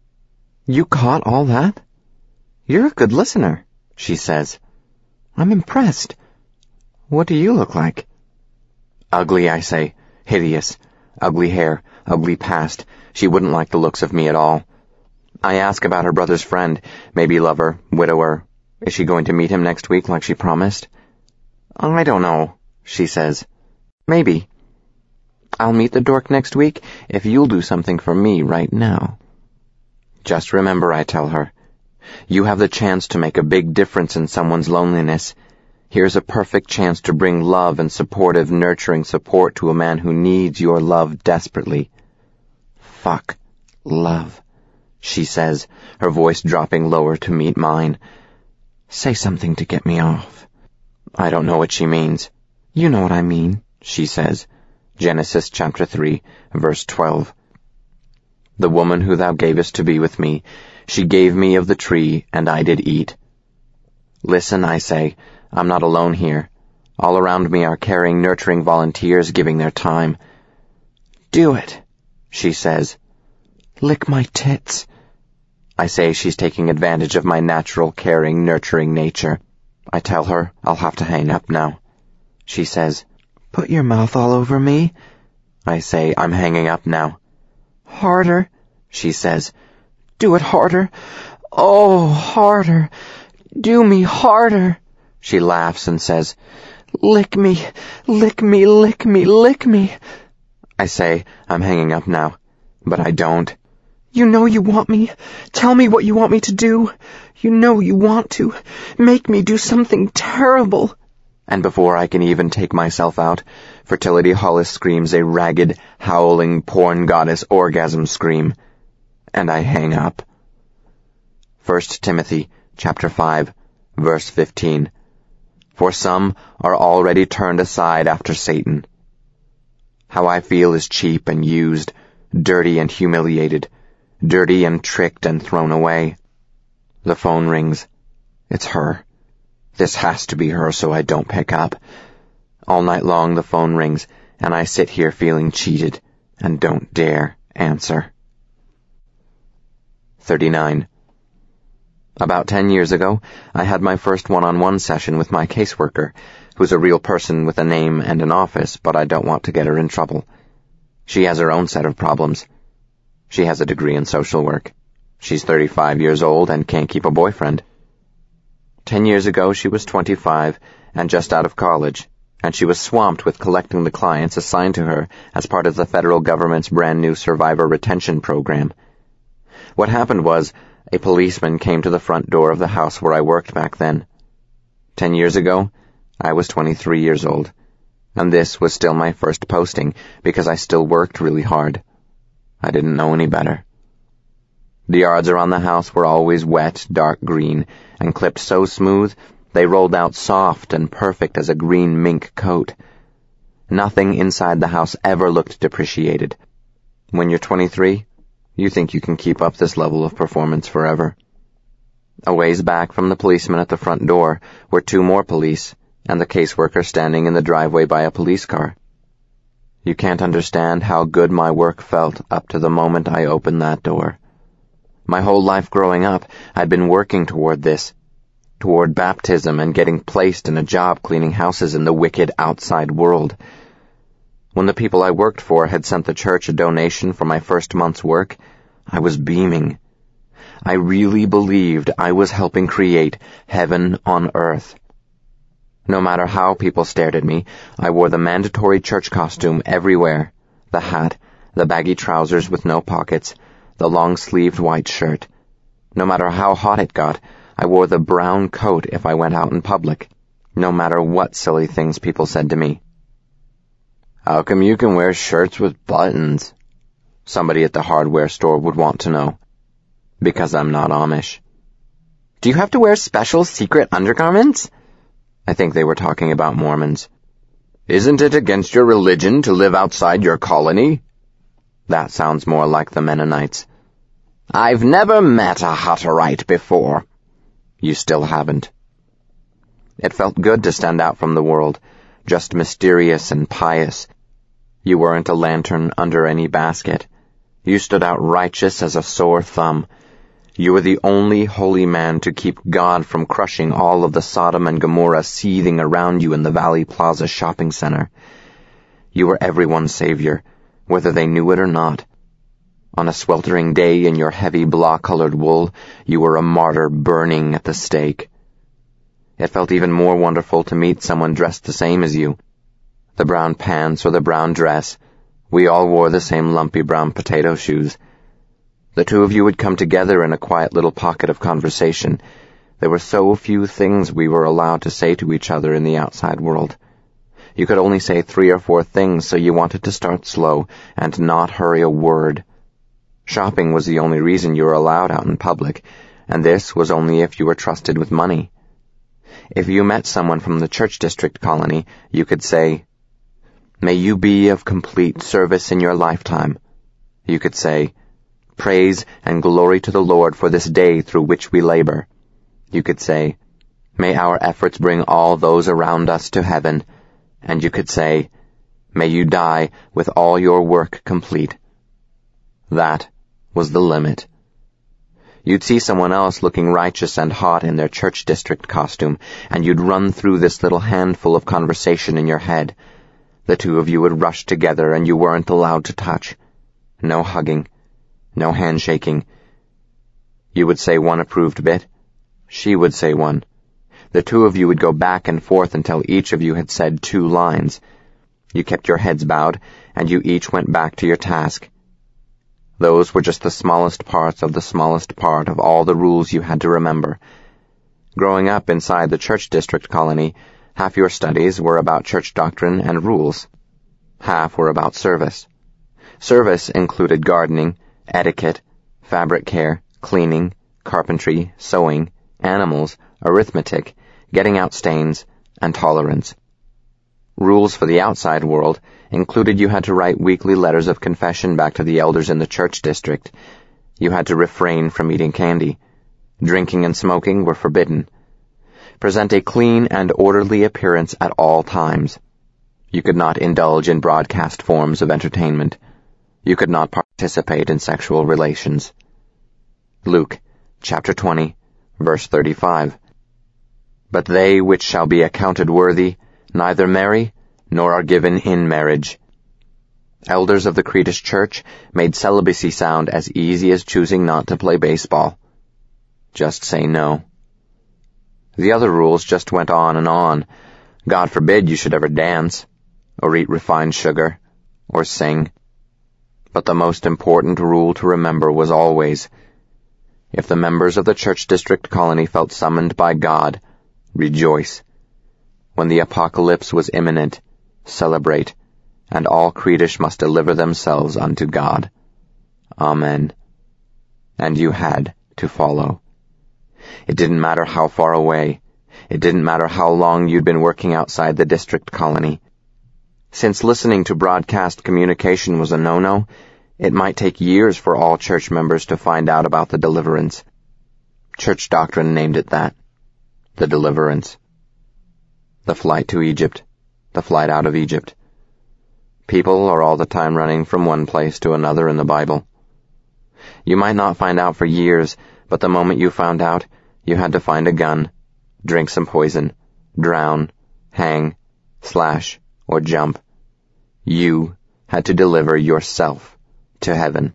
You caught all that? You're a good listener, she says. I'm impressed. What do you look like? Ugly, I say. Hideous. Ugly hair, ugly past. She wouldn't like the looks of me at all. I ask about her brother's friend, maybe lover, widower. Is she going to meet him next week like she promised? I don't know, she says. Maybe. I'll meet the dork next week if you'll do something for me right now. Just remember, I tell her, you have the chance to make a big difference in someone's loneliness. Here's a perfect chance to bring love and supportive, nurturing support to a man who needs your love desperately. Fuck love, she says, her voice dropping lower to meet mine. Say something to get me off. I don't know what she means. You know what I mean, she says. Genesis chapter three, verse twelve. The woman who thou gavest to be with me, she gave me of the tree, and I did eat. Listen, I say, I'm not alone here. All around me are caring, nurturing volunteers giving their time. Do it, she says. Lick my tits. I say she's taking advantage of my natural, caring, nurturing nature. I tell her I'll have to hang up now. She says, Put your mouth all over me. I say I'm hanging up now. Harder, she says. Do it harder. Oh, harder. Do me harder. She laughs and says, Lick me, lick me, lick me, lick me. I say I'm hanging up now, but I don't. You know you want me. Tell me what you want me to do. You know you want to. Make me do something terrible. And before I can even take myself out, Fertility Hollis screams a ragged, howling, porn goddess orgasm scream. And I hang up. First Timothy chapter five, verse fifteen. For some are already turned aside after Satan. How I feel is cheap and used, dirty and humiliated, dirty and tricked and thrown away. The phone rings. It's her. This has to be her, so I don't pick up. All night long the phone rings, and I sit here feeling cheated and don't dare answer. thirty-nine. About ten years ago, I had my first one-on-one session with my caseworker, who's a real person with a name and an office, but I don't want to get her in trouble. She has her own set of problems. She has a degree in social work. She's thirty-five years old and can't keep a boyfriend. Ten years ago, she was twenty-five and just out of college, and she was swamped with collecting the clients assigned to her as part of the federal government's brand new survivor retention program. What happened was, a policeman came to the front door of the house where I worked back then. Ten years ago, I was twenty-three years old, and this was still my first posting because I still worked really hard. I didn't know any better. The yards around the house were always wet, dark green, and clipped so smooth they rolled out soft and perfect as a green mink coat. Nothing inside the house ever looked depreciated. When you're twenty-three, you think you can keep up this level of performance forever. A ways back from the policeman at the front door were two more police, and the caseworker standing in the driveway by a police car. You can't understand how good my work felt up to the moment I opened that door. My whole life growing up, I'd been working toward this, toward baptism and getting placed in a job cleaning houses in the wicked outside world. When the people I worked for had sent the church a donation for my first month's work, I was beaming. I really believed I was helping create heaven on earth. No matter how people stared at me, I wore the mandatory church costume everywhere, the hat, the baggy trousers with no pockets, the long-sleeved white shirt. No matter how hot it got, I wore the brown coat if I went out in public, no matter what silly things people said to me. How come you can wear shirts with buttons? Somebody at the hardware store would want to know. Because I'm not Amish. Do you have to wear special secret undergarments? I think they were talking about Mormons. Isn't it against your religion to live outside your colony? That sounds more like the Mennonites. I've never met a Hutterite before. You still haven't. It felt good to stand out from the world, just mysterious and pious. You weren't a lantern under any basket. You stood out righteous as a sore thumb. You were the only holy man to keep God from crushing all of the Sodom and Gomorrah seething around you in the Valley Plaza shopping center. You were everyone's savior, whether they knew it or not. On a sweltering day in your heavy blah-colored wool, you were a martyr burning at the stake. It felt even more wonderful to meet someone dressed the same as you. The brown pants or the brown dress, we all wore the same lumpy brown potato shoes. The two of you would come together in a quiet little pocket of conversation. There were so few things we were allowed to say to each other in the outside world. You could only say three or four things, so you wanted to start slow and not hurry a word. Shopping was the only reason you were allowed out in public, and this was only if you were trusted with money. If you met someone from the church district colony, you could say, "May you be of complete service in your lifetime." You could say, "Praise and glory to the Lord for this day through which we labor." You could say, "May our efforts bring all those around us to heaven." And you could say, "May you die with all your work complete." That was the limit. You'd see someone else looking righteous and hot in their church district costume, and you'd run through this little handful of conversation in your head. The two of you would rush together, and you weren't allowed to touch. No hugging. No handshaking. You would say one approved bit. She would say one. The two of you would go back and forth until each of you had said two lines. You kept your heads bowed, and you each went back to your task. Those were just the smallest parts of the smallest part of all the rules you had to remember. Growing up inside the church district colony, half your studies were about church doctrine and rules. Half were about service. Service included gardening, etiquette, fabric care, cleaning, carpentry, sewing, animals, arithmetic, getting out stains, and tolerance. Rules for the outside world included you had to write weekly letters of confession back to the elders in the church district. You had to refrain from eating candy. Drinking and smoking were forbidden. Present a clean and orderly appearance at all times. You could not indulge in broadcast forms of entertainment. You could not participate in sexual relations. Luke, chapter twenty, verse thirty-five. But they which shall be accounted worthy neither marry nor are given in marriage. Elders of the Cretish church made celibacy sound as easy as choosing not to play baseball. Just say no. The other rules just went on and on. God forbid you should ever dance, or eat refined sugar, or sing. But the most important rule to remember was always, if the members of the church district colony felt summoned by God, rejoice. When the apocalypse was imminent, celebrate, and all Cretish must deliver themselves unto God. Amen. And you had to follow. It didn't matter how far away. It didn't matter how long you'd been working outside the district colony. Since listening to broadcast communication was a no-no, it might take years for all church members to find out about the deliverance. Church doctrine named it that. The deliverance. The flight to Egypt. The flight out of Egypt. People are all the time running from one place to another in the Bible. You might not find out for years, but the moment you found out, you had to find a gun, drink some poison, drown, hang, slash, or jump. You had to deliver yourself to heaven.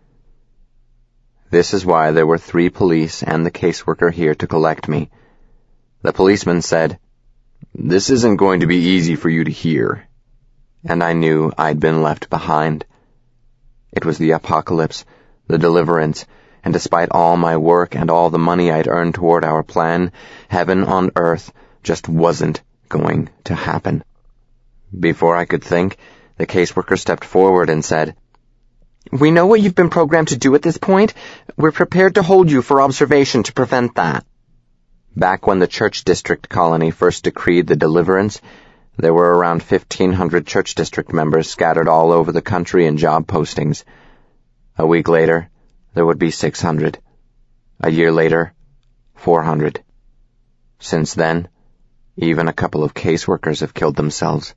This is why there were three police and the caseworker here to collect me. The policeman said, "This isn't going to be easy for you to hear." And I knew I'd been left behind. It was the apocalypse, the deliverance, and despite all my work and all the money I'd earned toward our plan, heaven on earth just wasn't going to happen. Before I could think, the caseworker stepped forward and said, "We know what you've been programmed to do at this point. We're prepared to hold you for observation to prevent that." Back when the church district colony first decreed the deliverance, there were around fifteen hundred church district members scattered all over the country in job postings. A week later, there would be six hundred. A year later, four hundred. Since then, even a couple of caseworkers have killed themselves.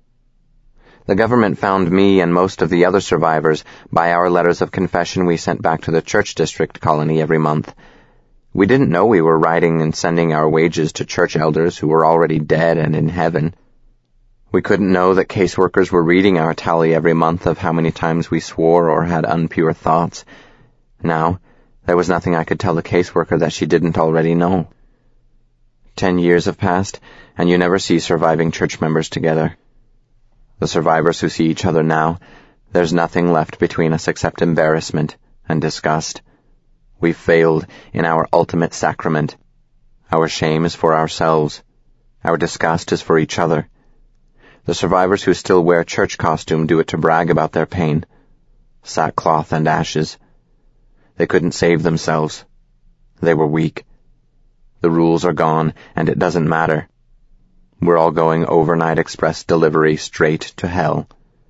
The government found me and most of the other survivors by our letters of confession we sent back to the church district colony every month. We didn't know we were writing and sending our wages to church elders who were already dead and in heaven. We couldn't know that caseworkers were reading our tally every month of how many times we swore or had impure thoughts. Now, there was nothing I could tell the caseworker that she didn't already know. Ten years have passed, and you never see surviving church members together. The survivors who see each other now, there's nothing left between us except embarrassment and disgust. We've failed in our ultimate sacrament. Our shame is for ourselves. Our disgust is for each other. The survivors who still wear church costume do it to brag about their pain. Sackcloth and ashes. They couldn't save themselves. They were weak. The rules are gone, and it doesn't matter. We're all going overnight express delivery straight to hell.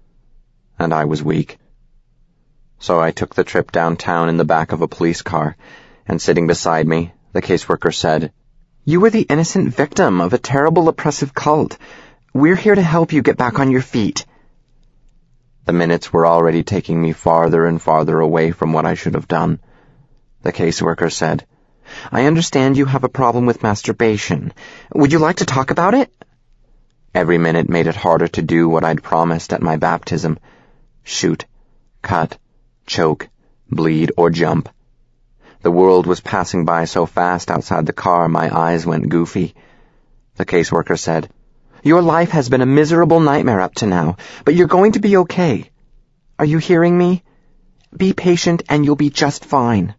And I was weak. So I took the trip downtown in the back of a police car, and sitting beside me, the caseworker said, "You were the innocent victim of a terrible oppressive cult. We're here to help you get back on your feet." The minutes were already taking me farther and farther away from what I should have done. The caseworker said, "I understand you have a problem with masturbation. Would you like to talk about it?" Every minute made it harder to do what I'd promised at my baptism. Shoot, cut, choke, bleed, or jump. The world was passing by so fast outside the car my eyes went goofy. The caseworker said, "Your life has been a miserable nightmare up to now, but you're going to be okay. Are you hearing me? Be patient and you'll be just fine."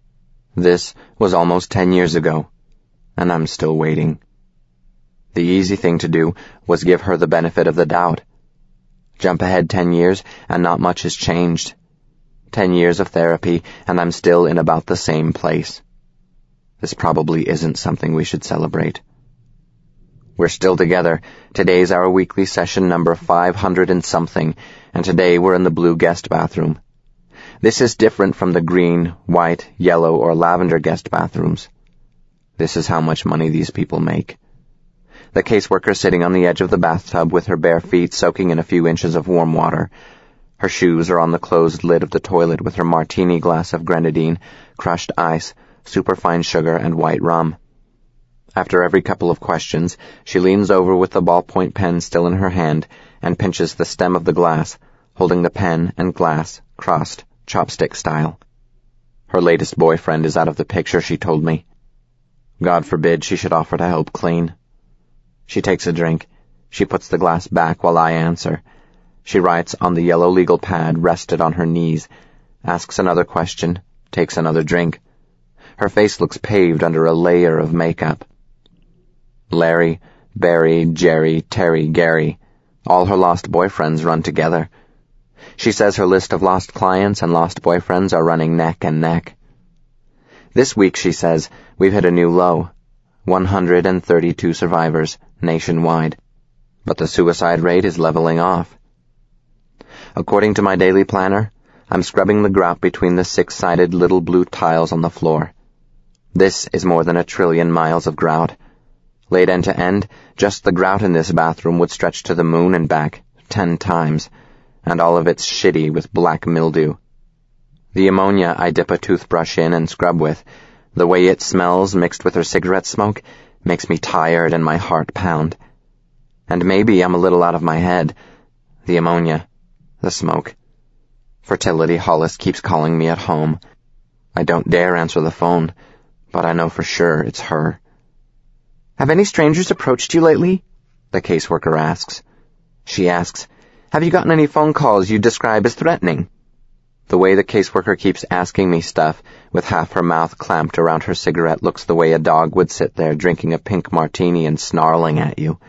This was almost ten years ago, and I'm still waiting. The easy thing to do was give her the benefit of the doubt. Jump ahead ten years and not much has changed. Ten years of therapy and I'm still in about the same place. This probably isn't something we should celebrate. We're still together. Today's our weekly session number five hundred and something, and today we're in the blue guest bathroom. This is different from the green, white, yellow, or lavender guest bathrooms. This is how much money these people make. The caseworker sitting on the edge of the bathtub with her bare feet soaking in a few inches of warm water. Her shoes are on the closed lid of the toilet with her martini glass of grenadine, crushed ice, superfine sugar, and white rum. After every couple of questions, she leans over with the ballpoint pen still in her hand and pinches the stem of the glass, holding the pen and glass crossed, chopstick style. Her latest boyfriend is out of the picture, she told me. God forbid she should offer to help clean. She takes a drink. She puts the glass back while I answer. She writes on the yellow legal pad rested on her knees, asks another question, takes another drink. Her face looks paved under a layer of makeup. Larry, Barry, Jerry, Terry, Gary, all her lost boyfriends run together. She says her list of lost clients and lost boyfriends are running neck and neck. This week, she says, we've hit a new low. one hundred thirty-two survivors, nationwide. But the suicide rate is leveling off. According to my daily planner, I'm scrubbing the grout between the six-sided little blue tiles on the floor. This is more than a trillion miles of grout. Laid end to end, just the grout in this bathroom would stretch to the moon and back, ten times, and all of it's shitty with black mildew. The ammonia I dip a toothbrush in and scrub with, the way it smells mixed with her cigarette smoke, makes me tired and my heart pound. And maybe I'm a little out of my head. The ammonia, the smoke. Fertility Hollis keeps calling me at home. I don't dare answer the phone, but I know for sure it's her. "Have any strangers approached you lately?" the caseworker asks. She asks, "Have you gotten any phone calls you describe as threatening?" The way the caseworker keeps asking me stuff, with half her mouth clamped around her cigarette, looks the way a dog would sit there drinking a pink martini and snarling at you.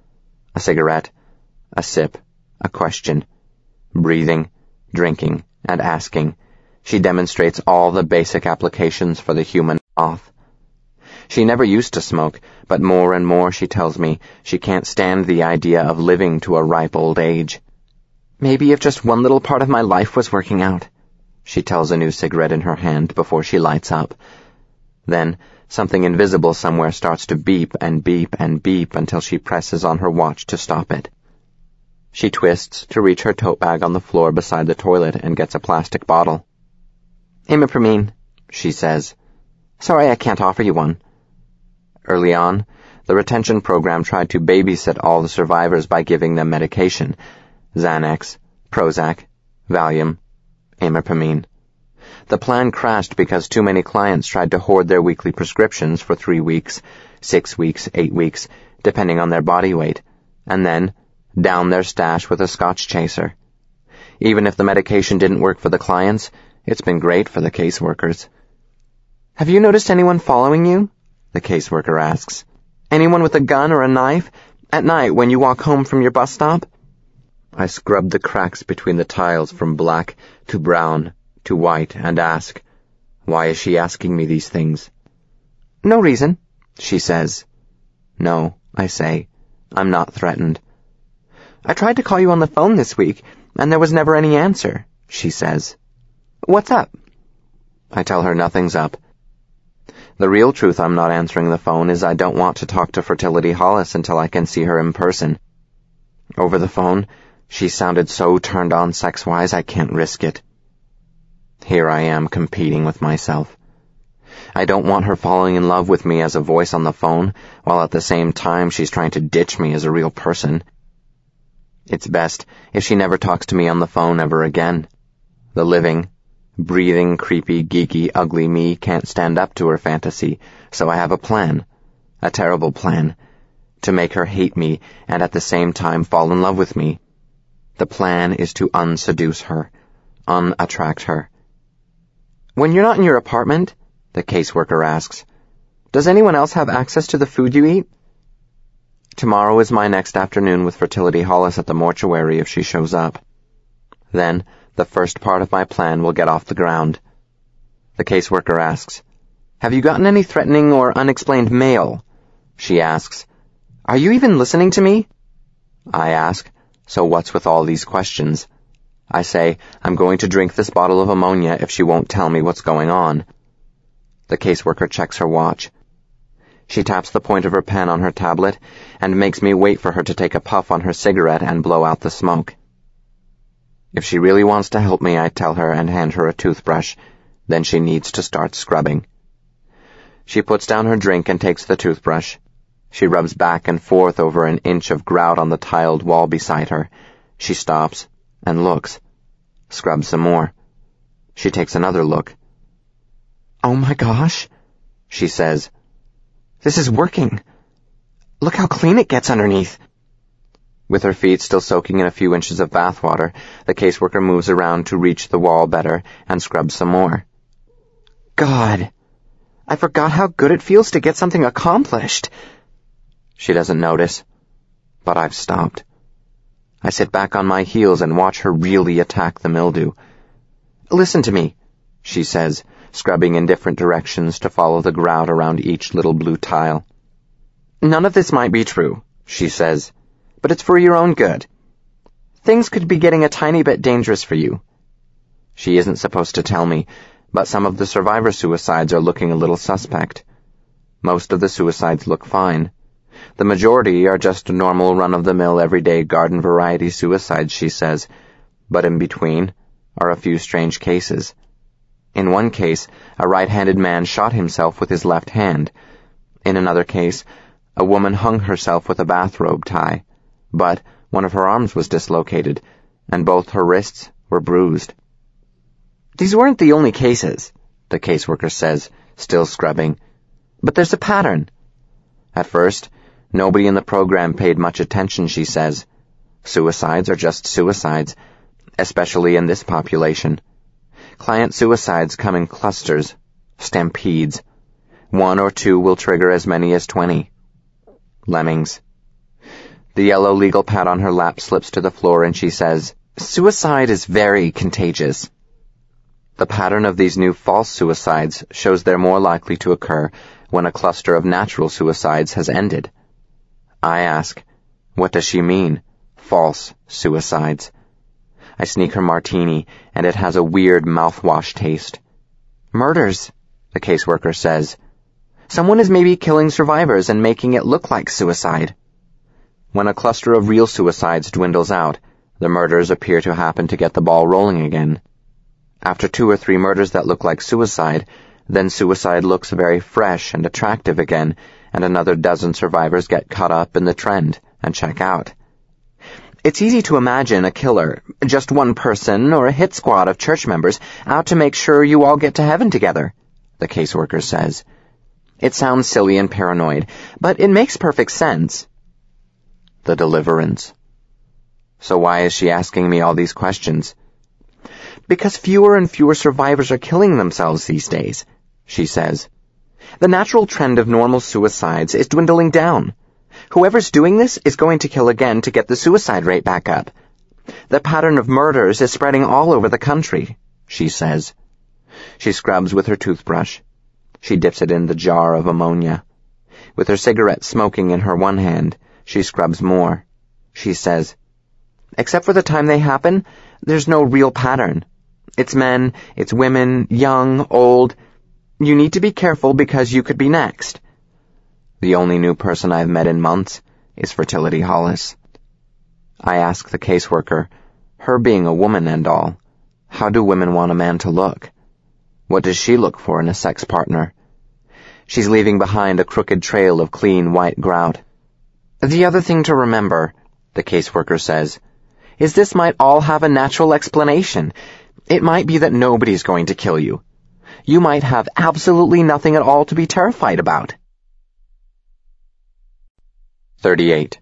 A cigarette, a sip, a question. Breathing, drinking, and asking. She demonstrates all the basic applications for the human moth. She never used to smoke, but more and more she tells me she can't stand the idea of living to a ripe old age. "Maybe if just one little part of my life was working out," she tells a new cigarette in her hand before she lights up. Then something invisible somewhere starts to beep and beep and beep until she presses on her watch to stop it. She twists to reach her tote bag on the floor beside the toilet and gets a plastic bottle. "Imipramine," she says. "Sorry I can't offer you one." Early on, the retention program tried to babysit all the survivors by giving them medication. Xanax, Prozac, Valium, Imipramine. The plan crashed because too many clients tried to hoard their weekly prescriptions for three weeks, six weeks, eight weeks, depending on their body weight, and then down their stash with a Scotch chaser. Even if the medication didn't work for the clients, it's been great for the caseworkers. "Have you noticed anyone following you?" the caseworker asks. "Anyone with a gun or a knife? At night when you walk home from your bus stop?" I scrub the cracks between the tiles from black to brown to white and ask, Why is she asking me these things? No reason, she says. No, I say. I'm not threatened. I tried to call you on the phone this week, and there was never any answer, she says. What's up? I tell her nothing's up. The real truth I'm not answering the phone is I don't want to talk to Fertility Hollis until I can see her in person. Over the phone, she sounded so turned on sex-wise I can't risk it. Here I am competing with myself. I don't want her falling in love with me as a voice on the phone, while at the same time she's trying to ditch me as a real person. It's best if she never talks to me on the phone ever again. The living, breathing, creepy, geeky, ugly me can't stand up to her fantasy, so I have a plan, a terrible plan, to make her hate me and at the same time fall in love with me. The plan is to unseduce her, unattract her. When you're not in your apartment, the caseworker asks, does anyone else have access to the food you eat? Tomorrow is my next afternoon with Fertility Hollis at the mortuary if she shows up. Then, the first part of my plan will get off the ground. The caseworker asks, have you gotten any threatening or unexplained mail? She asks, are you even listening to me? I ask, so what's with all these questions? I say, I'm going to drink this bottle of ammonia if she won't tell me what's going on. The caseworker checks her watch. She taps the point of her pen on her tablet and makes me wait for her to take a puff on her cigarette and blow out the smoke. If she really wants to help me, I tell her and hand her a toothbrush. Then she needs to start scrubbing. She puts down her drink and takes the toothbrush. She rubs back and forth over an inch of grout on the tiled wall beside her. She stops and looks. Scrubs some more. She takes another look. Oh my gosh, she says. This is working. Look how clean it gets underneath. With her feet still soaking in a few inches of bathwater, the caseworker moves around to reach the wall better and scrubs some more. God, I forgot how good it feels to get something accomplished. She doesn't notice, but I've stopped. I sit back on my heels and watch her really attack the mildew. Listen to me, she says, scrubbing in different directions to follow the grout around each little blue tile. None of this might be true, she says, but it's for your own good. Things could be getting a tiny bit dangerous for you. She isn't supposed to tell me, but some of the survivor suicides are looking a little suspect. Most of the suicides look fine. The majority are just normal run-of-the-mill everyday garden variety suicides, she says, but in between are a few strange cases. In one case, a right-handed man shot himself with his left hand. In another case, a woman hung herself with a bathrobe tie, but one of her arms was dislocated, and both her wrists were bruised. These weren't the only cases, the caseworker says, still scrubbing, but there's a pattern. At first, nobody in the program paid much attention, she says. Suicides are just suicides, especially in this population. Client suicides come in clusters, stampedes. One or two will trigger as many as twenty. Lemmings. The yellow legal pad on her lap slips to the floor and she says, suicide is very contagious. The pattern of these new false suicides shows they're more likely to occur when a cluster of natural suicides has ended. I ask, what does she mean, false suicides? I sneak her martini, and it has a weird mouthwash taste. Murders, the caseworker says. Someone is maybe killing survivors and making it look like suicide. When a cluster of real suicides dwindles out, the murders appear to happen to get the ball rolling again. After two or three murders that look like suicide, then suicide looks very fresh and attractive again, and another dozen survivors get caught up in the trend and check out. It's easy to imagine a killer, just one person or a hit squad of church members, out to make sure you all get to heaven together, the caseworker says. It sounds silly and paranoid, but it makes perfect sense. The deliverance. So why is she asking me all these questions? Because fewer and fewer survivors are killing themselves these days, she says. The natural trend of normal suicides is dwindling down. Whoever's doing this is going to kill again to get the suicide rate back up. The pattern of murders is spreading all over the country, she says. She scrubs with her toothbrush. She dips it in the jar of ammonia. With her cigarette smoking in her one hand, she scrubs more. She says, "Except for the time they happen, there's no real pattern. It's men, it's women, young, old. You need to be careful because you could be next." The only new person I've met in months is Fertility Hollis. I ask the caseworker, her being a woman and all, how do women want a man to look? What does she look for in a sex partner? She's leaving behind a crooked trail of clean white grout. "The other thing to remember," the caseworker says, "is this might all have a natural explanation. It might be that nobody's going to kill you. You might have absolutely nothing at all to be terrified about." thirty-eight.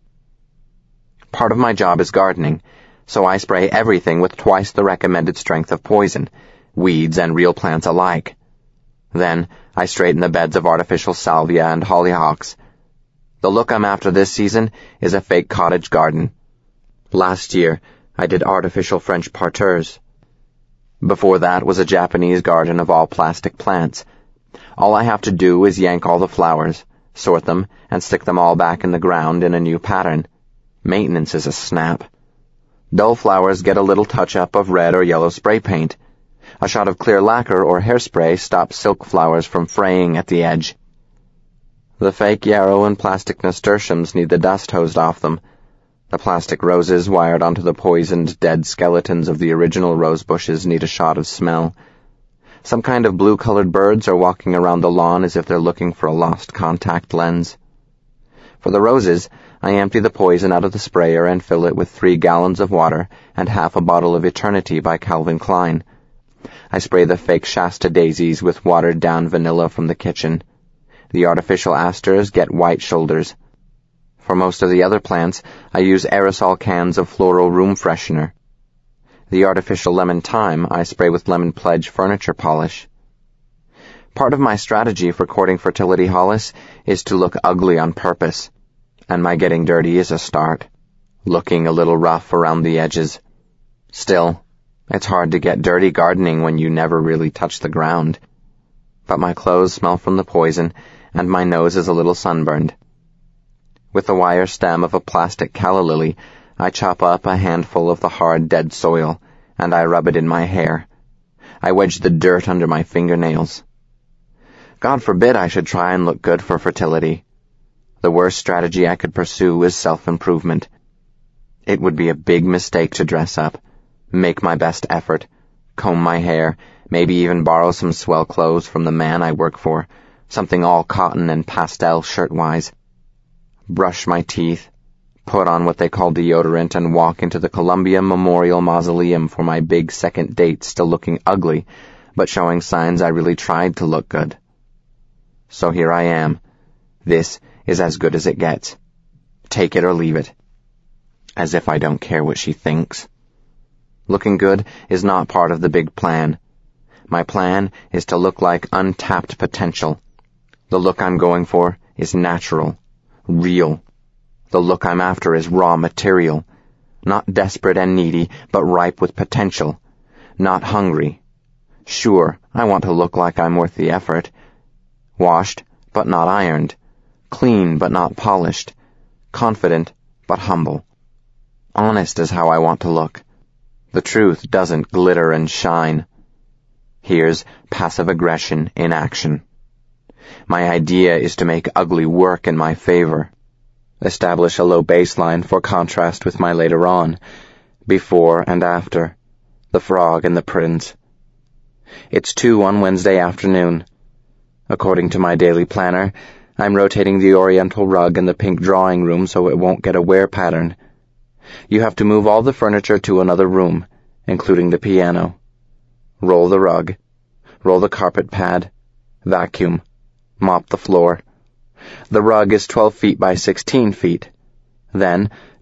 Part of my job is gardening, so I spray everything with twice the recommended strength of poison, weeds and real plants alike. Then I straighten the beds of artificial salvia and hollyhocks. The look I'm after this season is a fake cottage garden. Last year, I did artificial French parterres. Before that was a Japanese garden of all plastic plants. All I have to do is yank all the flowers, sort them, and stick them all back in the ground in a new pattern. Maintenance is a snap. Dull flowers get a little touch-up of red or yellow spray paint. A shot of clear lacquer or hairspray stops silk flowers from fraying at the edge. The fake yarrow and plastic nasturtiums need the dust hosed off them. The plastic roses wired onto the poisoned, dead skeletons of the original rose bushes need a shot of smell. Some kind of blue-colored birds are walking around the lawn as if they're looking for a lost contact lens. For the roses, I empty the poison out of the sprayer and fill it with three gallons of water and half a bottle of Eternity by Calvin Klein. I spray the fake Shasta daisies with watered-down vanilla from the kitchen. The artificial asters get white shoulders. For most of the other plants, I use aerosol cans of floral room freshener. The artificial lemon thyme I spray with Lemon Pledge furniture polish. Part of my strategy for courting Fertility Hollis is to look ugly on purpose, and my getting dirty is a start, looking a little rough around the edges. Still, it's hard to get dirty gardening when you never really touch the ground. But my clothes smell from the poison, and my nose is a little sunburned. With the wire stem of a plastic calla lily, I chop up a handful of the hard, dead soil, and I rub it in my hair. I wedge the dirt under my fingernails. God forbid I should try and look good for fertility. The worst strategy I could pursue is self-improvement. It would be a big mistake to dress up, make my best effort, comb my hair, maybe even borrow some swell clothes from the man I work for, something all cotton and pastel shirt-wise. Brush my teeth, put on what they call deodorant, and walk into the Columbia Memorial Mausoleum for my big second date, still looking ugly, but showing signs I really tried to look good. So here I am. This is as good as it gets. Take it or leave it. As if I don't care what she thinks. Looking good is not part of the big plan. My plan is to look like untapped potential. The look I'm going for is natural, real. The look I'm after is raw material. Not desperate and needy, but ripe with potential. Not hungry. Sure, I want to look like I'm worth the effort. Washed, but not ironed. Clean, but not polished. Confident, but humble. Honest is how I want to look. The truth doesn't glitter and shine. Here's passive aggression in action. My idea is to make ugly work in my favor. Establish a low baseline for contrast with my later on, before and after, the frog and the prince. It's two on Wednesday afternoon. According to my daily planner, I'm rotating the oriental rug in the pink drawing room so it won't get a wear pattern. You have to move all the furniture to another room, including the piano. Roll the rug, roll the carpet pad, vacuum, mop the floor. The rug is twelve feet by sixteen feet. Then,